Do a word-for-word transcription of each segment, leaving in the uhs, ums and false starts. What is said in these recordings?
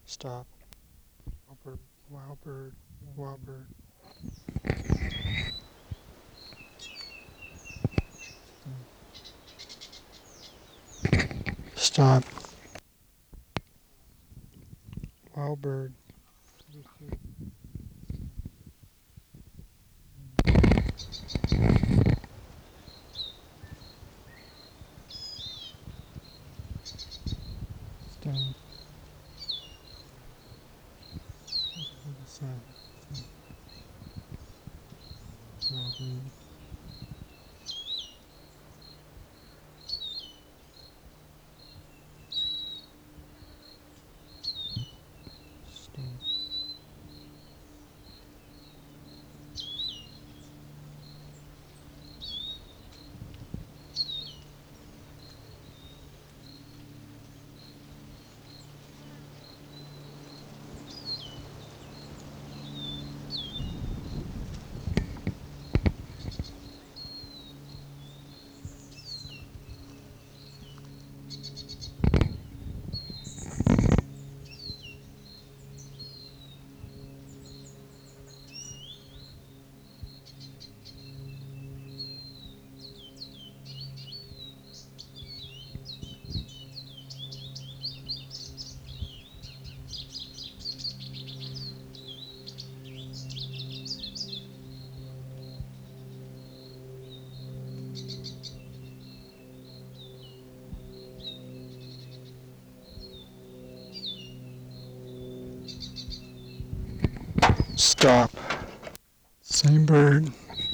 Stop. Wild bird, wild bird, wild bird. Stop. Wild bird. Stop. Stop. Wild bird. Stop. Stop. Same bird.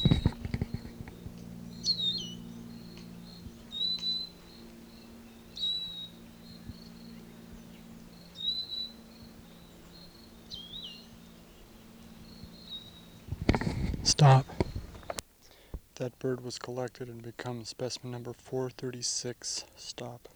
Stop. That bird was collected and becomes specimen number four thirty-six. Stop.